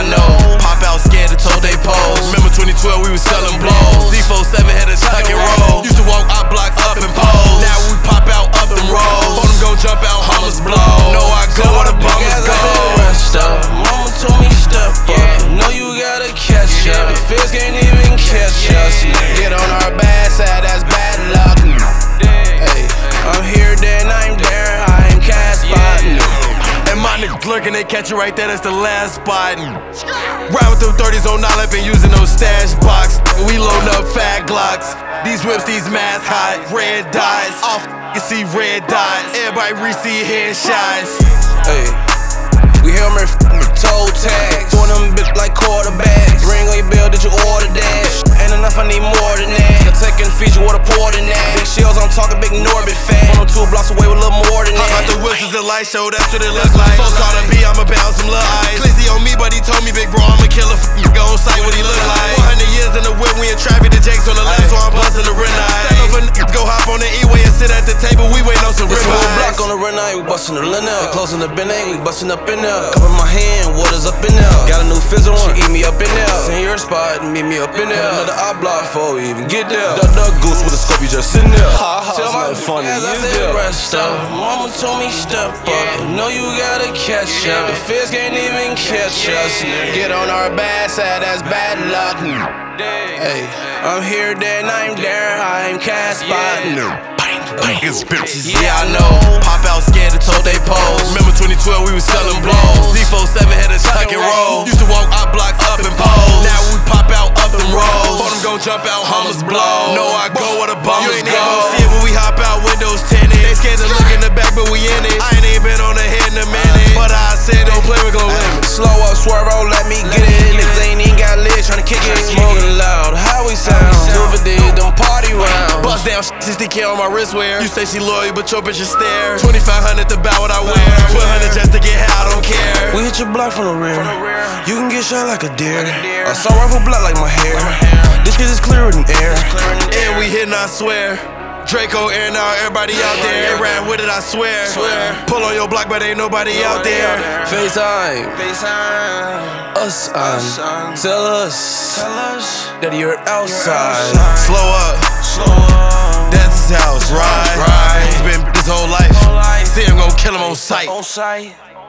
I know. Pop out scared to told they pose. Remember 2012 we was selling blows. C47 had a tuck and roll. Used to walk our blocks up and pose. Now we pop out up them rolls. Told them gon' jump out, hummus blow. Know I go where the bummers go. Rest up. Mama told me step up. Know you gotta catch up. The feds can't even catch us. Get on our bad side, that's bad luck. Hey, I'm here, then I'm there. I'm Casper. And my niggas lurking, they catch you right there, that's the last spot. Ride with them 30s on Nile, been using those stash box. We loading up fat Glocks. These whips, these masks hot, red dots. Off, you see red dots. Everybody receive headshots. Hey, we helmet toe tags. Throwing them bitch like quarterbacks. Ring on your bill, did you order that? Ain't enough, I need more than that. The taking feature, what a pour than that. Big shields, I'm talking big Norbit fat. From 2 blocks away with a little more than that. Out the wheels is a light show, that's what it looks like. Folks call a B, I'ma bounce some little eyes. Clizzy on me, but he told me, big bro, I'm a killer. Go on sight what he look like. 100 years in the whip, we in traffic, the Jake's on the left, so I'm busting the red eye. Stand over niggas, go hop on the E-way and sit at the table, we waiting on some rib eyes. Block on the red eye, we busting the linen. Closing the bin, we busting up in there. Cup in my hand, water's up in there. Got a new fizzle on, she eat me up in there. Send your spot and meet me up in there. Another I block before we even get there. Duck goose with a scope, you just sitting there. Tell my funny, rest up. Mama told me step up. Know you gotta catch up. The feds can't even catch us. Get on our bad side, that's bad luck. Hey, I'm here, then I'm there. I'm Casper. It's bitches, yeah I know. Pop out scared to told they pose. Remember 2012 we was selling blows. C47 had a tuck and roll. Used to walk our blocks up and pose. Now we pop out up them rolls. Told them gon' jump out, hummus blow. Know I go where the bummers go. You ain't gon' see it when we hop out, windows tinted. They scared to look in the back, but we in it. I ain't even been on the head in a minute, but I said don't play with glow limits. Slow up, swerve, oh, let me get it. Niggas ain't even got lit, tryna kick it. Smoking loud, how we sound? Silver did them party rounds. Bust down, 60K on my wristwear. You say she loyal, but your bitch is stare. 2500 to buy what I wear. 1200 just to get high, I don't care. We hit your block from the rear. You can get shot like a deer. Assault rifle black like my hair. This shit is clearer than air. And we hitting, I swear. Draco airing out, everybody out there. Ain't riding with it, I swear. Pull on your block, but ain't nobody out there. FaceTime. Us on. Tell us that you're outside. Slow up. That's his house, right? He's been this whole life. See him gon' kill him on sight.